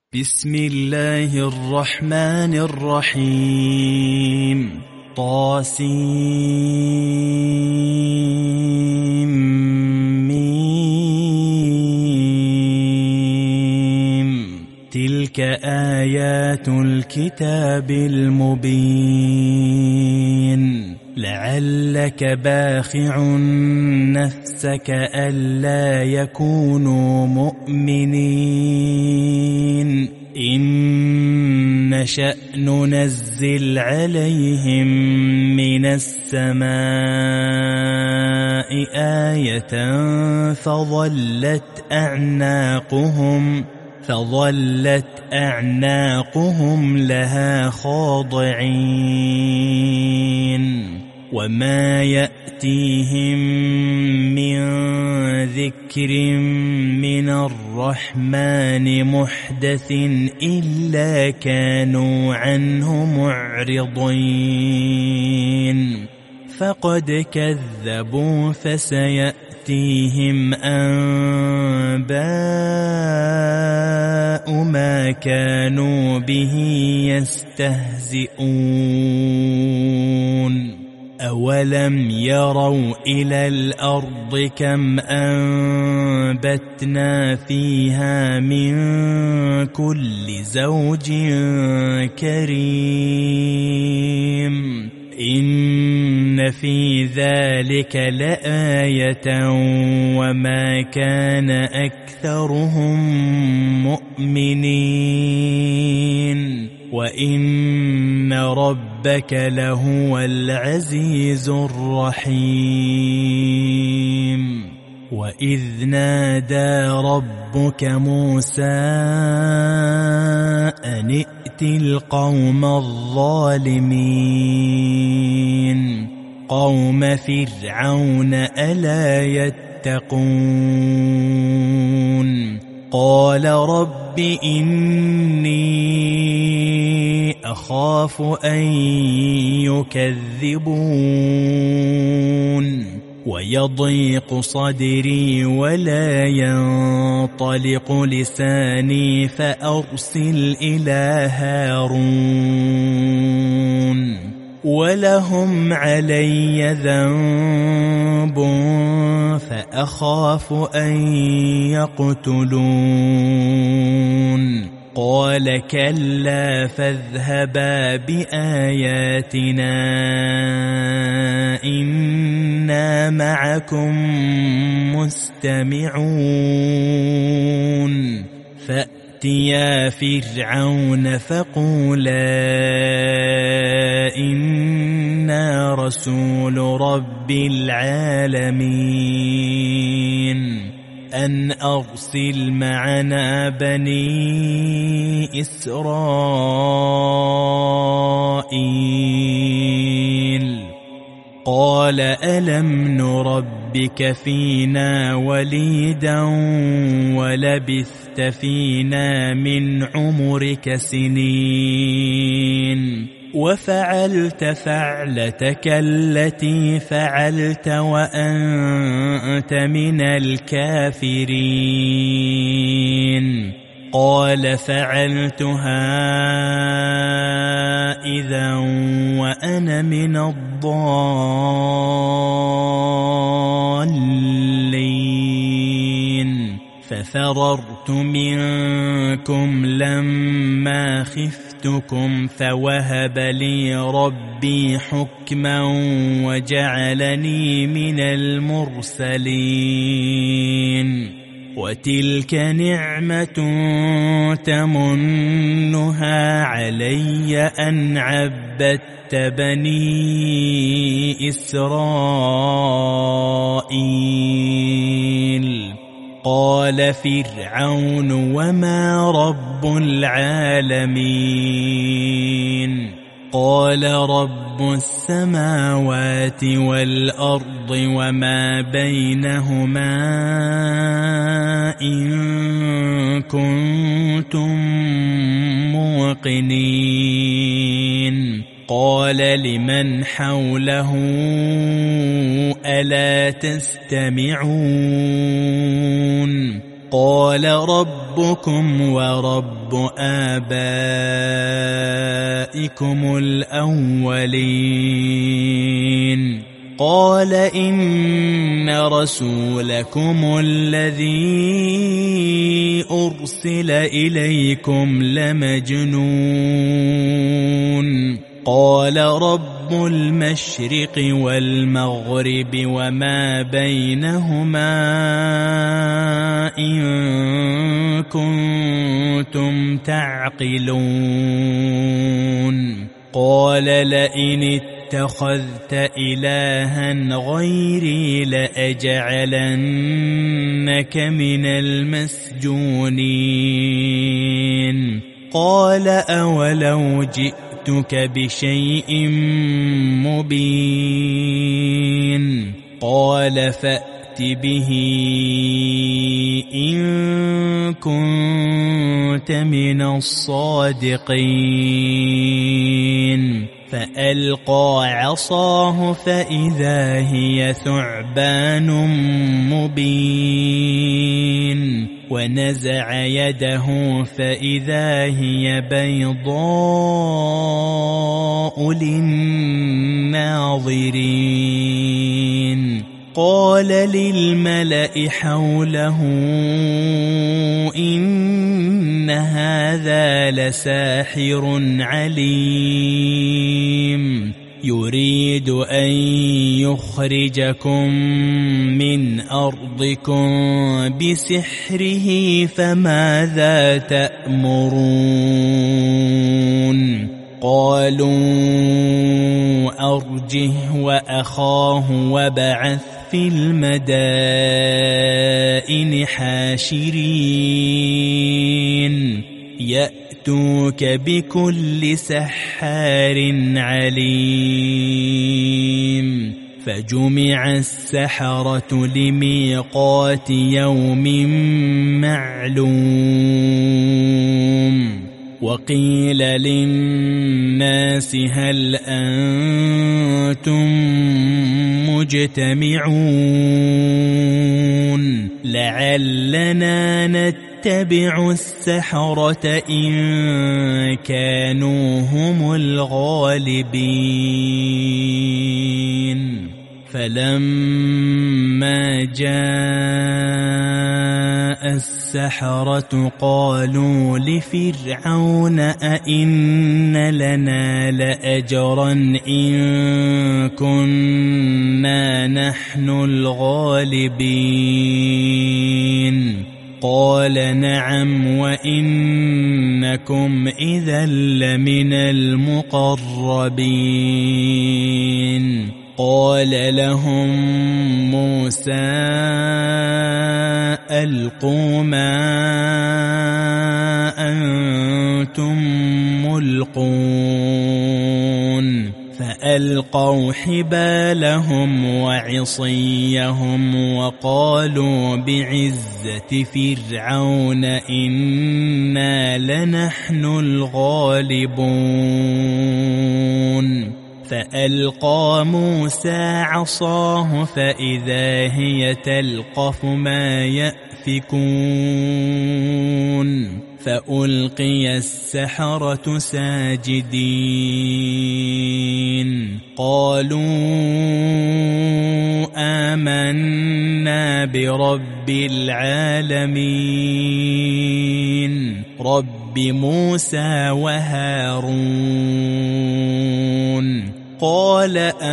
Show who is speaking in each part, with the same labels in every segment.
Speaker 1: بسم الله الرحمن الرحيم طاسيم تلك آيات الكتاب المبين لعلك باخع نفسك ألا يكونوا مؤمنين إن نشأ ننزل عليهم من السماء آية فظلت أعناقهم لها خاضعين وما يأتيهم من ذكر من الرحمن محدث إلا كانوا عنه معرضين فقد كذبوا فسيأتيهم أنباء ما كانوا به يستهزئون أولم يروا إلى الأرض كم أنبتنا فيها من كل زوج كريم إن في ذلك لآية وما كان أكثرهم مؤمنين وإن ربك لهو العزيز الرحيم وإذ نادى ربك موسى أن ائت القوم الظالمين قوم فرعون ألا يتقون قال رب إني أخاف أن يكذبون ويضيق صدري ولا ينطلق لساني فأرسل إلى هارون ولهم علي ذنب فأخاف أن يقتلون قال كلا فاذهبا بآياتنا إنا معكم مستمعون فأتيا فرعون فقولا إنا رسول رب العالمين أن أرسل معنا بني إسرائيل قال ألم نربك فينا وليدا ولبثت فينا من عمرك سنين وفعلت فعلتك التي فعلت وأنت من الكافرين قال فعلتها إذا وأنا من الضالين ففررت منكم لما خفتكم فوهب لي ربي حكما وجعلني من المرسلين وتلك نعمة تمنها علي أن عبدت بني إسرائيل قال فرعون وما رب العالمين قال رب السماوات والأرض وما بينهما إن كنتم موقنين قال لمن حوله ألا تستمعون قال ربكم ورب آبائكم الأولين قال إن رسولكم الذي أرسل إليكم لمجنون قال رب المشرق والمغرب وما بينهما إن كنتم تعقلون قال لئن اتخذت إلها غيري لأجعلنك من المسجونين قال أولو جئتك بشيء مبين قال فأت به إن كنت من الصادقين فألقى عصاه فإذا هي ثعبان مبين ونزع يده فإذا هي بيضاء للناظرين قال للملأ حوله إن هذا لساحر عليم يريد أن يخرجكم من أرضكم بسحره فماذا تأمرون قالوا أرجه وأخاه وابعث في المدائن حاشرين يأتوك بكل سحار عليم فجمع السحرة لميقات يوم معلوم وقيل للناس هل أنتم مجتمعون لعلنا نتبع السحرة إن كانوا هم الغالبين فلما جاء السحرة قالوا لفرعون أئن لنا لأجرا إن كنا نحن الغالبين قال نعم وإنكم إذا لمن المقربين قال لهم موسى ألقوا ما أنتم ملقون فألقوا حبالهم وعصيهم وقالوا بعزة فرعون إنا لنحن الغالبون فألقى موسى عصاه فإذا هي تلقف ما يأفكون فألقي السحرة ساجدين قالوا آمنا برب العالمين رب موسى وهارون قال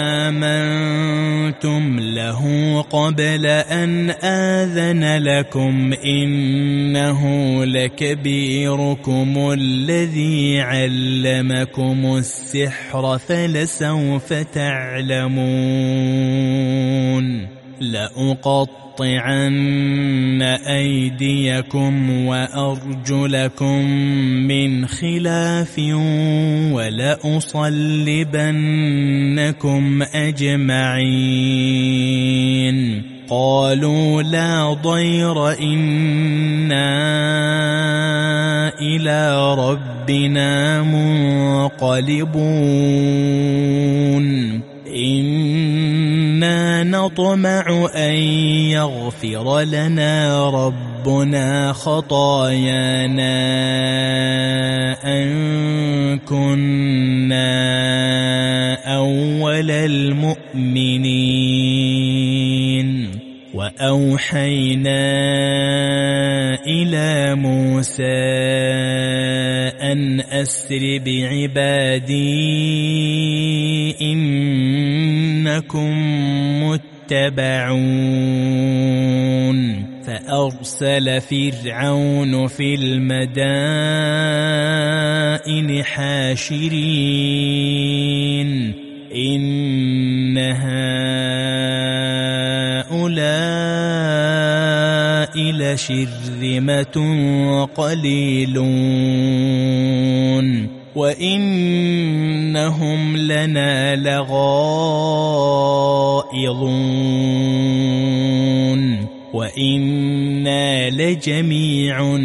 Speaker 1: آمنتم له قبل أن آذن لكم إنه لكبيركم الذي علمكم السحر فلسوف تعلمون لأقطعن أيديكم وأرجلكم من خلاف ولأصلبنكم أجمعين قالوا لا ضير إنا إلى ربنا منقلبون إنا إنا نطمع أن يغفر لنا ربنا خطايانا أن كنا أول المؤمنين. وأوحينا إلى موسى أن أسر بعبادي إنكم متبعون. فأرسل فرعون في المدائن حاشرين إن هؤلاء لشرذمة قليلون وإنهم لنا لغائظون وإنا لجميع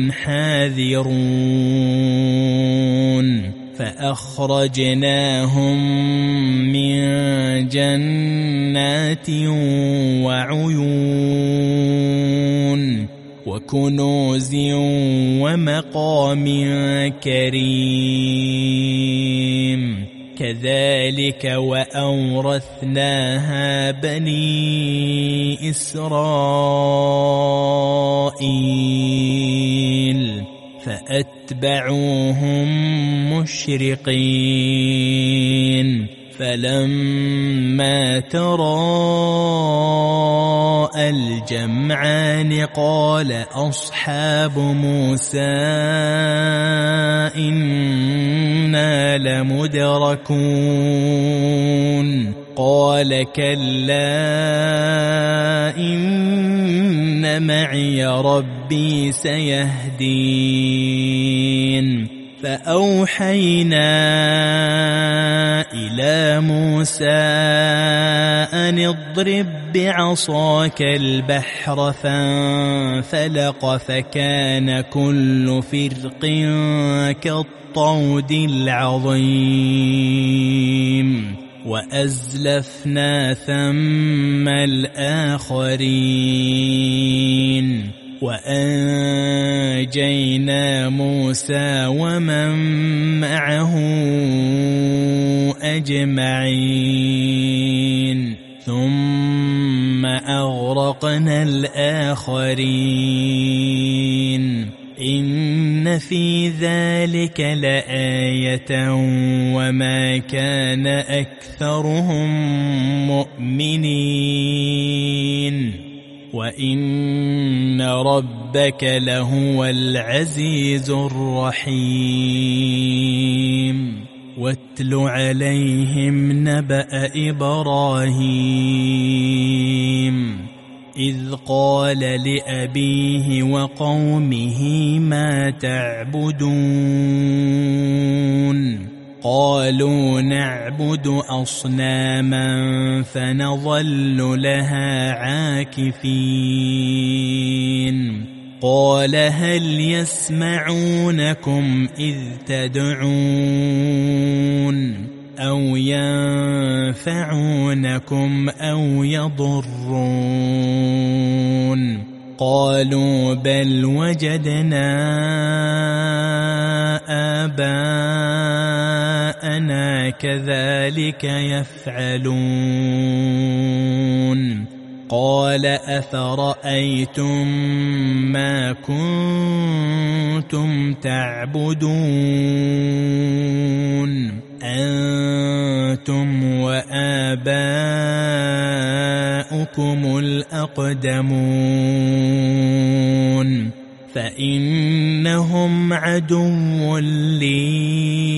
Speaker 1: حاذرون. فأخرجناهم من جنات وعيون وكنوز ومقام كريم. كذلك وأورثناها بني إسرائيل فأتبعوهم مشرقين. فلما تراءى الجمعان قال أصحاب موسى إنا لمدركون. قال كلا إن معي ربي سيهدين. فأوحينا إلى موسى أن اضرب بعصاك البحر فانفلق فكان كل فرق كالطود العظيم. وأزلفنا ثم الآخرين وأنجينا موسى ومن معه أجمعين ثم أغرقنا الآخرين. إن في ذلك لآية وما كان أكثرهم مؤمنين وإن ربك لهو العزيز الرحيم. واتل عليهم نبأ إبراهيم إذ قال لأبيه وقومه ما تعبدون. قالوا نعبد أصناما فنظل لها عاكفين. قال هل يسمعونكم إذ تدعون أو ينفعونكم أو يضرون؟ قالوا بل وجدنا آباءنا كذلك يفعلون. قال أفرأيتم ما كنتم تعبدون أنتم وآباؤكم الأقدمون فإنهم عدو لي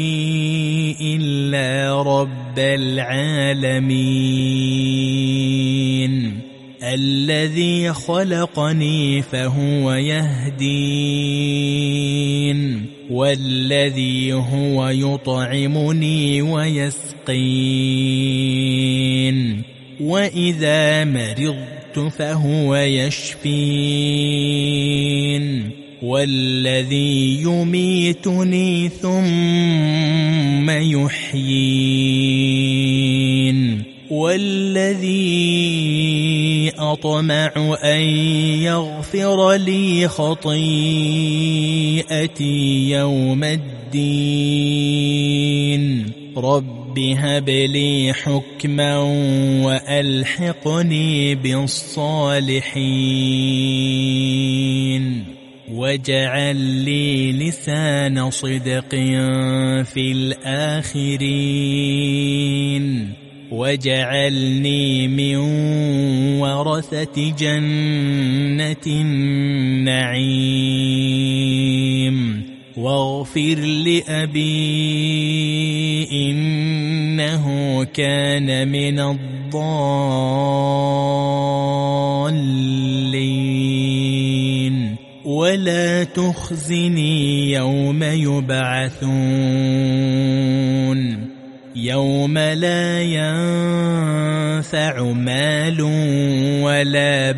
Speaker 1: إلا رب العالمين الذي خلقني فهو يهدين والذي هو يطعمني ويسقين وإذا مرضت فهو يشفين والذي يميتني ثم يحيين والذي أطمع أن يغفر لي خطيئتي يوم الدين رب هب لي حكما وألحقني بالصالحين واجعل لي لسان صدق في الآخرين واجعلني من ورثة جنة النعيم واغفر لأبي إنه كان من الضالين ولا تخزني يوم يبعثون يوم لا ينفع مال ولا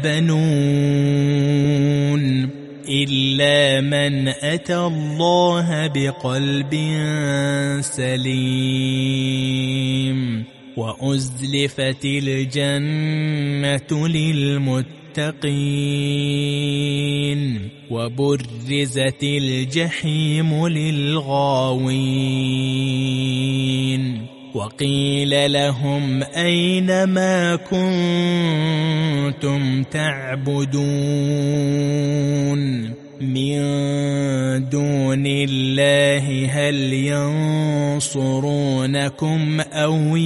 Speaker 1: بنون إلا من أتى الله بقلب سليم وأزلفت الجنة للمتقين وبرزت الجحيم للغاوين وقيل لهم أين ما كنتم تعبدون من دون الله هل ينصرونكم أو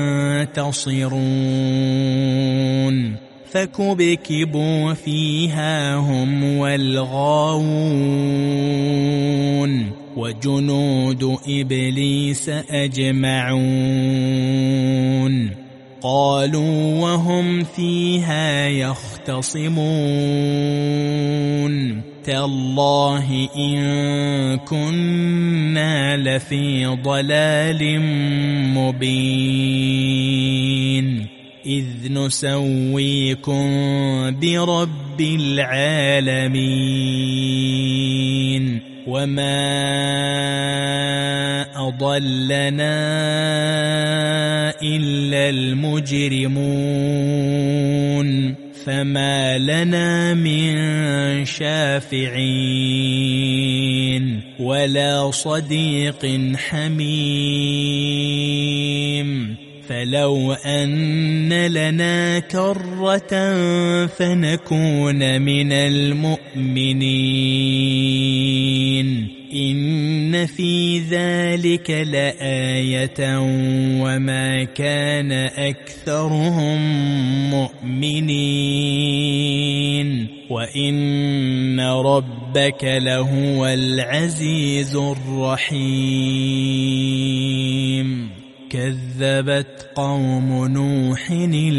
Speaker 1: ينتصرون فكبكبوا فيها هم والغاوون وجنود إبليس أجمعون قالوا وهم فيها يختصمون تالله إن كنا لفي ضلال مبين إذ نسويكم برب العالمين وما أضلنا إلا المجرمون فما لنا من شافعين ولا صديق حميم فلو أن لنا كرة فنكون من المؤمنين إن في ذلك لآية وما كان أكثرهم مؤمنين وإن ربك لهو العزيز الرحيم كذبت قوم نوح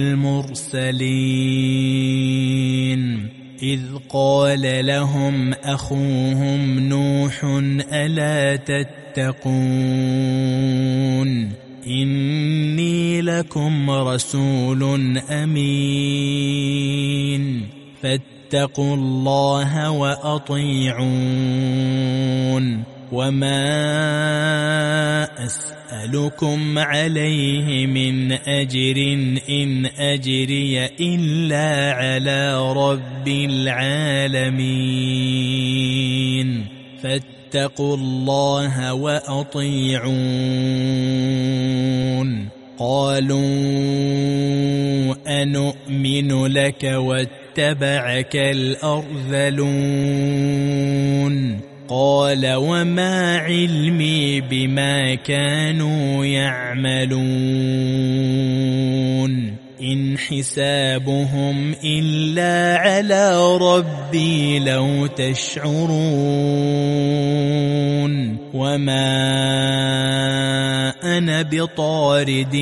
Speaker 1: المرسلين إذ قال لهم أخوهم نوح ألا تتقون إني لكم رسول أمين فاتقوا الله وأطيعون وما أسألكم عليه من أجر إن أجري إلا على رب العالمين فاتقوا الله وأطيعون قالوا أنؤمن لك واتبعك الأرذلون قال وما علمي بما كانوا يعملون إن حسابهم إلا على ربي لو تشعرون وما أنا بطارد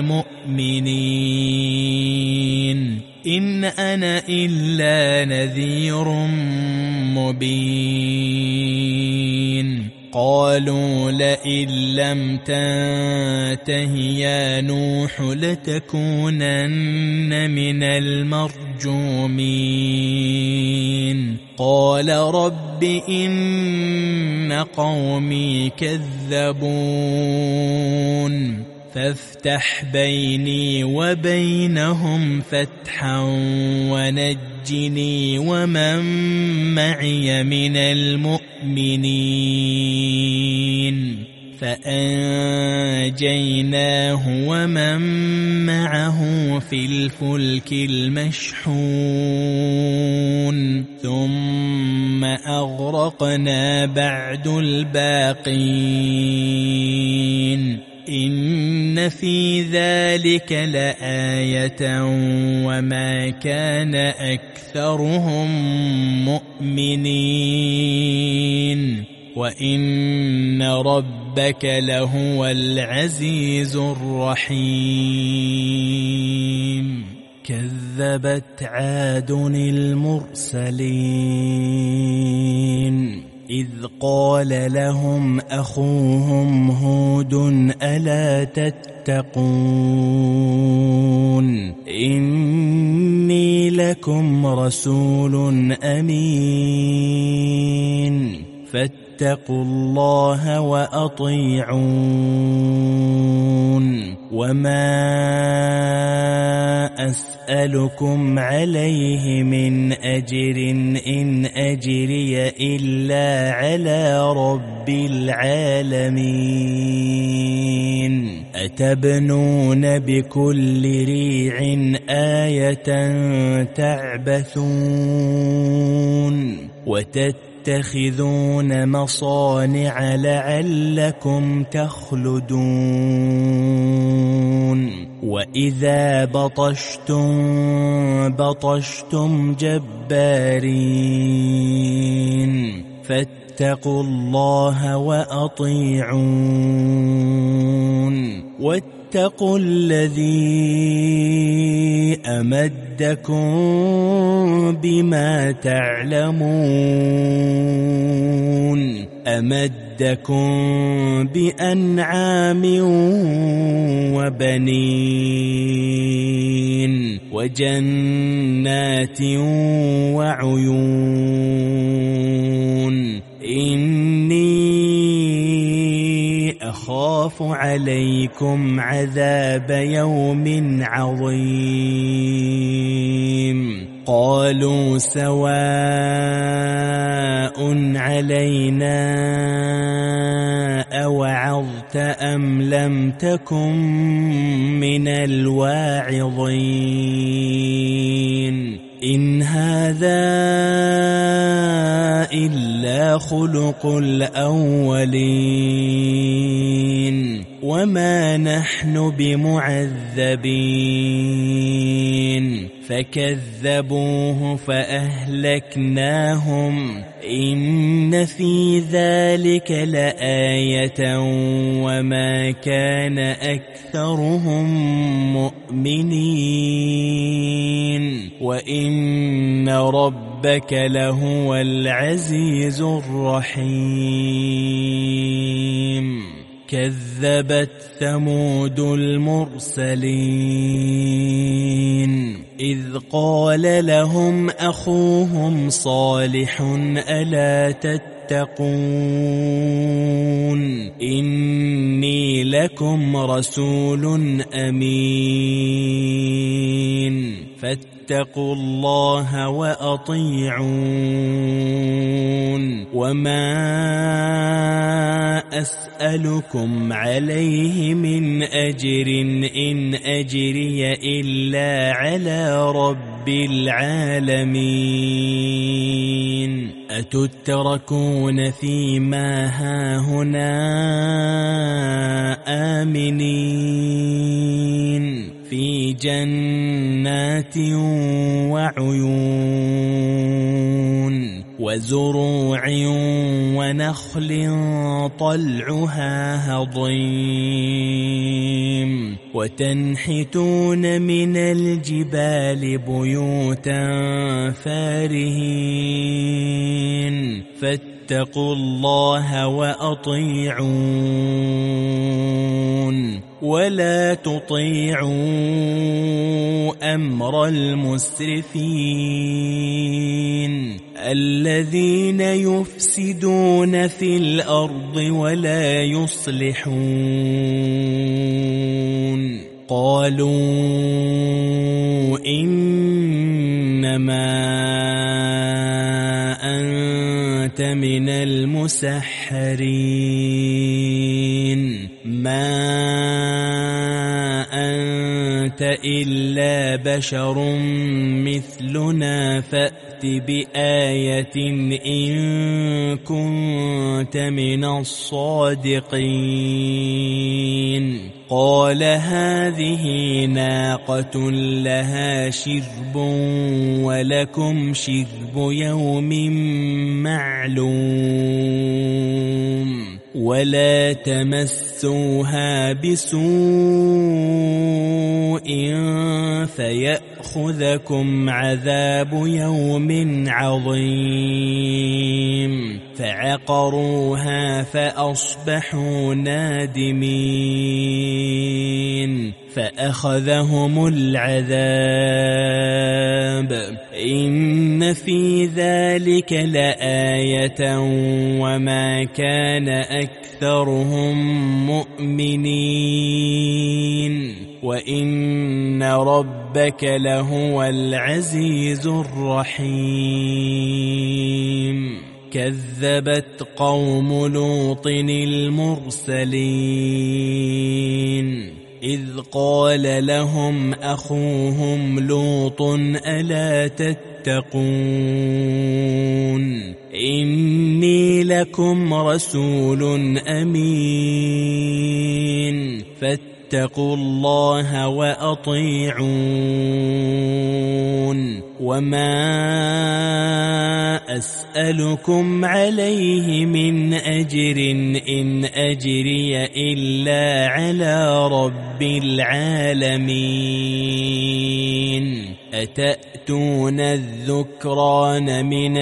Speaker 1: المؤمنين إن أنا إلا نذير مبين قالوا لئن لم تنته يا نوح لتكونن من المرجومين قال رب إن قومي كذبون فافتح بيني وبينهم فتحا ونجني ومن معي من المؤمنين فأنجيناه ومن معه في الفلك المشحون ثم أغرقنا بعد الباقين إن في ذلك لآية وما كان أكثرهم مؤمنين وإن ربك لهو العزيز الرحيم
Speaker 2: كذبت عاد المرسلين إذ قال لهم أخوهم هود ألا تتقون إني لكم رسول أمين فاتقوا الله وأطيعون وما أسألكم عليه من أجر إن أجري إلا على رب العالمين أتبنون بكل ريع آية تعبثون وتتخذون مصانع لعلكم تخلدون وإذا بطشتم جبارين فاتقوا الله وأطيعون واتقوا الذي أمدكم بما تعلمون أمدكم بأنعام وبنين وجنات وعيون إني أخاف عليكم عذاب يوم عظيم قالوا سواء علينا أوعظت أم لم تكن من الواعظين إن هذا إلا خلق الأولين وما نحن بمعذبين فكذبوه فأهلكناهم إن في ذلك لآية وما كان أكثرهم مؤمنين وإن ربك لهو العزيز الرحيم كذبت ثمود المرسلين إذ قال لهم أخوهم صالح ألا تتقون إني لكم رسول أمين فاتقوا الله وأطيعون وما أسألكم عليه من أجر إن أجري إلا على رب العالمين أتتركون فيما هاهنا آمنين في جنات وعيون وزروع ونخل طلعها هضيم وتنحتون من الجبال بيوتا فارهين فاتقوا الله وأطيعون ولا تطيعوا أمر المسرفين الذين يفسدون في الأرض ولا يصلحون. قالوا إنما أنت من المسحرين ما أنت إلا بشر مثلنا فأت بآية إن كنت من الصادقين. قال هذه ناقة لها شرب ولكم شرب يوم معلوم ولا تمسوها بسوء فيأخذكم عذاب يوم عظيم. فعقروها فأصبحوا نادمين فأخذهم العذاب. إن في ذلك لآية وما كان أكثرهم مؤمنين وإن ربك لهو العزيز الرحيم. كذبت قوم لوط المرسلين إذ قال لهم أخوهم لوط ألا تتقون إني لكم رسول أمين فاتقوا الله وأطيعون. وما أسألكم عليه من أجر إن أجري إلا على رب العالمين. أتأتون الذكران من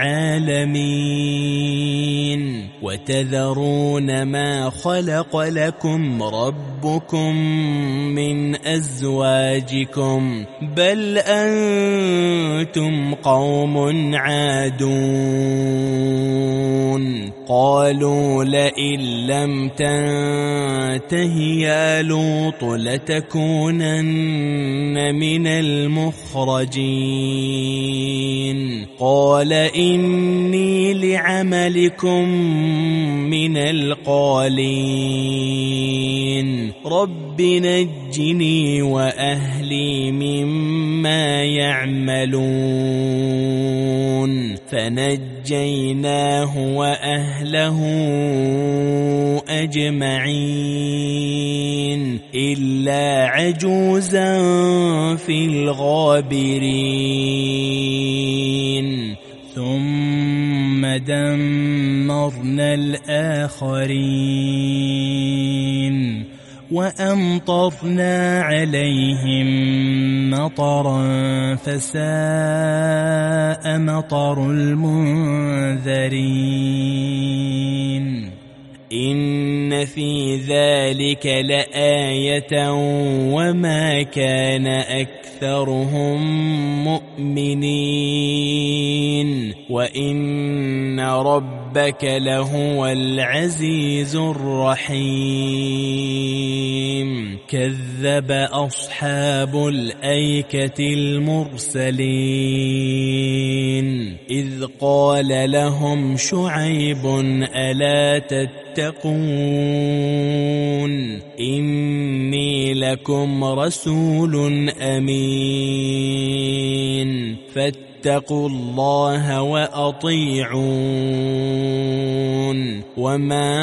Speaker 2: العالمين وتذرون ما خلق لكم ربكم من أزواجكم بل أنتم قوم عادون. قالوا لئن لم تنته يا لوط لتكونن من المخرجين. قال إني لعملكم من القالين رب نجني وأهلي مما يعملون. فنجيناه وأهله أجمعين إلا عجوزا في الغابرين. ثم دمرنا الآخرين وأمطرنا عليهم مطرا فساء مطر المنذرين. إن في ذلك لآية وما كان أكثرهم مؤمنين وإن ربك لهو العزيز الرحيم. كذب أصحاب الأيكة المرسلين إذ قال لهم شعيب ألا تتقون إني لكم رسول أمين فاتقوا الله وأطيعون. وما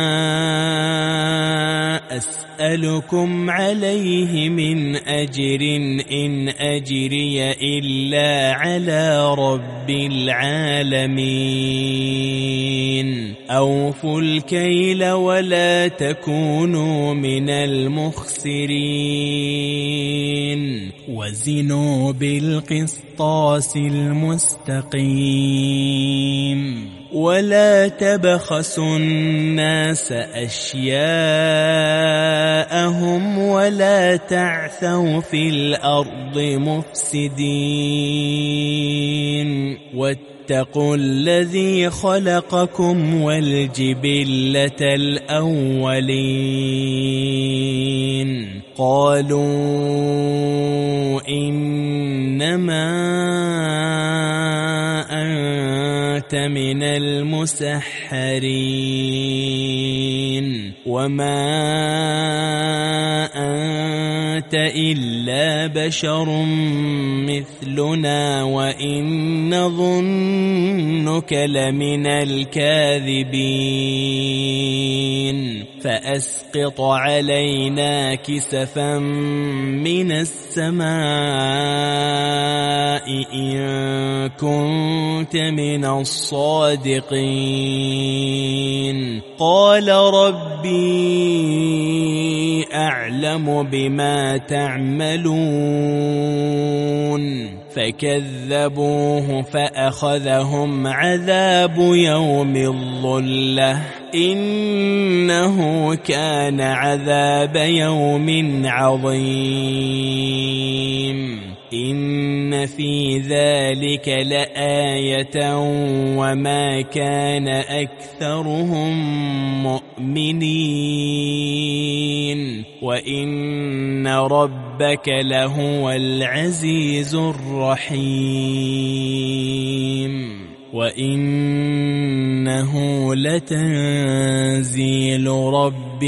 Speaker 2: أسألكم عليه من أجر إن أجري إلا على رب العالمين. أوفوا الكيل ولا تكونوا من المخسرين وزنوا بالقسطاس المستقيم. ولا تبخسوا الناس أشياءهم ولا تعثوا في الأرض مفسدين واتقوا الذي خلقكم والجبلة الأولين قالوا إنما أنت من المسحرين وما أنت إلا بشر مثلنا وإن نظنك لمن الكاذبين فأسقط علينا كسفا من السماء إن كنت من الصادقين قال ربي أعلم بما تعملون فكذبوه فأخذهم عذاب يوم الظلة إنه كان عذاب يوم عظيم إن في ذلك لآية وما كان أكثرهم مؤمنين وإن ربك لهو العزيز الرحيم وإنه لتنزيل رب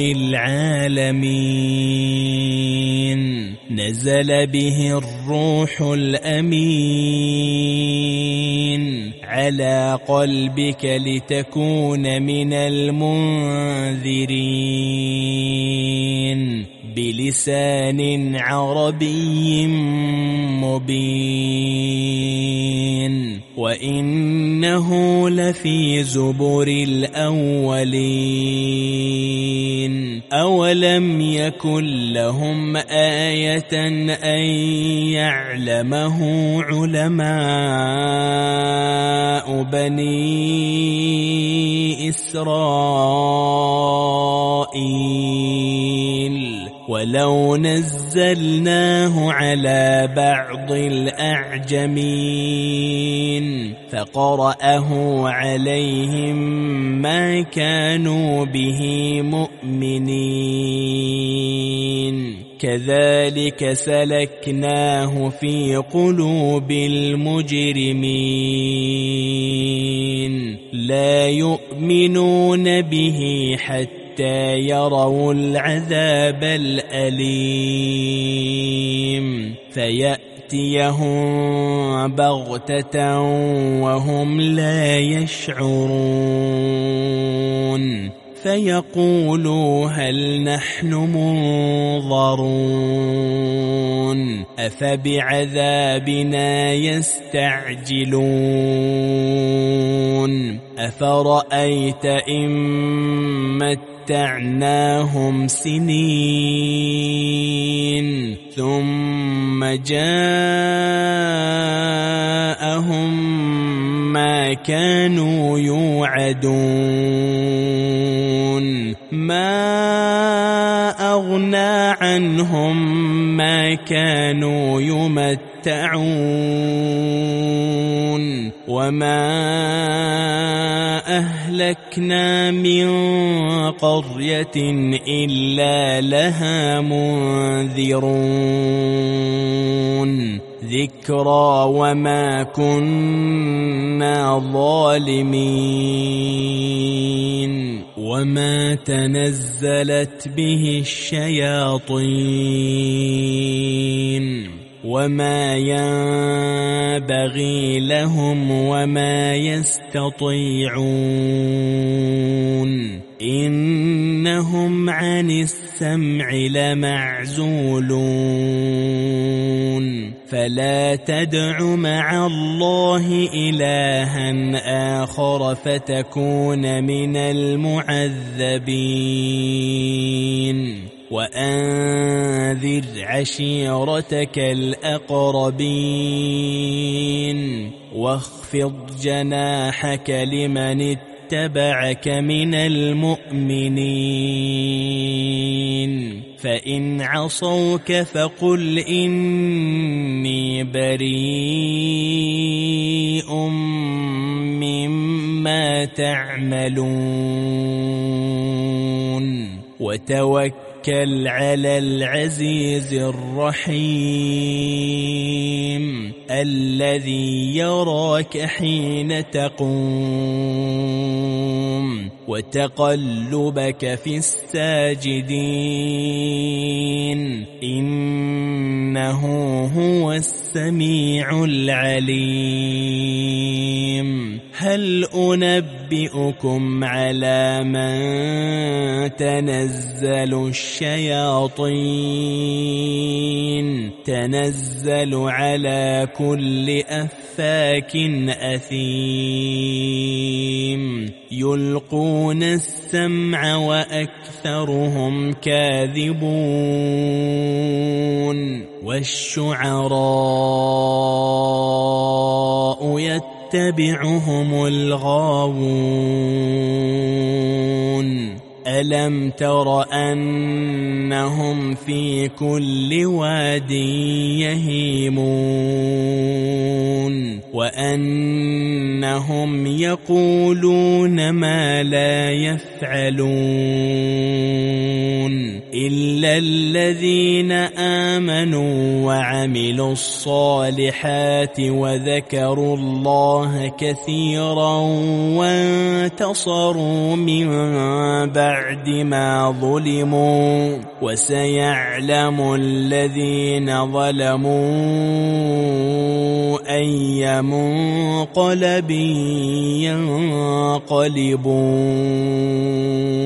Speaker 2: العالمين نزل به الروح الأمين على قلبك لتكون من المنذرين بلسان عربي مبين وإنه لفي زبر الأولين أولم يكن لهم آية أن يعلمه علماء بني إسرائيل ولو نزلناه على بعض الأعجمين فقرأه عليهم ما كانوا به مؤمنين كذلك سلكناه في قلوب المجرمين لا يؤمنون به حتى يروا العذاب الأليم فيأتيهم بغتة وهم لا يشعرون فيقولوا هل نحن منظرون أفبعذابنا يستعجلون أفرأيت إن متعناهم سنين ثم جاءهم ما كانوا يوعدون ما أغنى عنهم ما كانوا يمتعون وما أهلكنا من قرية إلا لها منذرون ذكرى وما كنا ظالمين وما تنزلت به الشياطين وما ينبغي لهم وما يستطيعون إنهم عن السمع لمعزولون فلا تدع مع الله إلها آخر فتكون من المعذبين وأنذر عشيرتك الأقربين واخفض جناحك لمن اتبعك من المؤمنين فإن عصوك فقل إني بريء مما تعملون وتوكل على العزيز الرحيم الذي يراك حين تقوم وتقلبك في الساجدين إنه هو السميع العليم هل أنبئكم على من تنزل الشياطين تنزل على كل أفاك أثيم يلقون السمع وأكثرهم كاذبون والشعراء يتبعهم الغاوون ألم تر أنهم في كل واد يهيمون وأنهم يقولون ما لا يفعلون إلا الذين آمنوا وعملوا الصالحات وذكروا الله كثيرا وانتصروا من بعد ما ظلموا وسيعلم الذين ظلموا أي منقلب ينقلبون